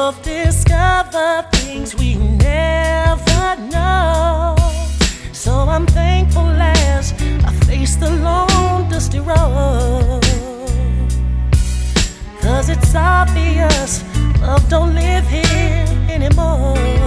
both discover things we never know. So I'm thankful as I face the long, dusty road. 'Cause it's obvious love don't live here anymore.